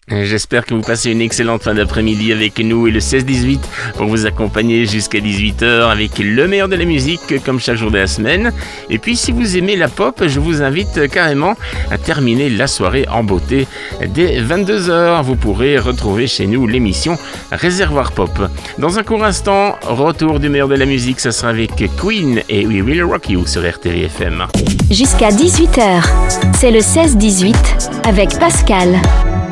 J'espère que vous passez une excellente fin d'après-midi avec nous et le 16-18 pour vous accompagner jusqu'à 18h avec le meilleur de la musique comme chaque jour de la semaine. Et puis si vous aimez la pop, je vous invite carrément à terminer la soirée en beauté dès 22h. Vous pourrez retrouver chez nous l'émission Réservoir Pop. Dans un court instant, retour du meilleur de la musique, ça sera avec Queen et We Will Rock You sur RTVFM. Jusqu'à 18h, c'est le 16-18 avec Pascal.